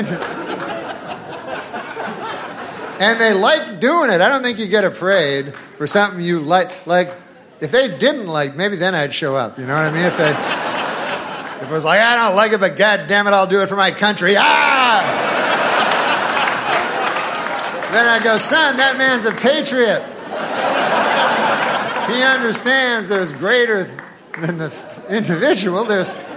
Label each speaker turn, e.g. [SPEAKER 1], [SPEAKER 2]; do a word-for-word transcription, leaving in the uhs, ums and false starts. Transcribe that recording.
[SPEAKER 1] And they like doing it. I don't think you get a parade for something you like. Like, if they didn't like, maybe then I'd show up. You know what I mean? If they, if it was like, I don't like it, but God damn it, I'll do it for my country. Ah! Then I'd go, son, that man's a patriot. He understands there's greater than the individual. There's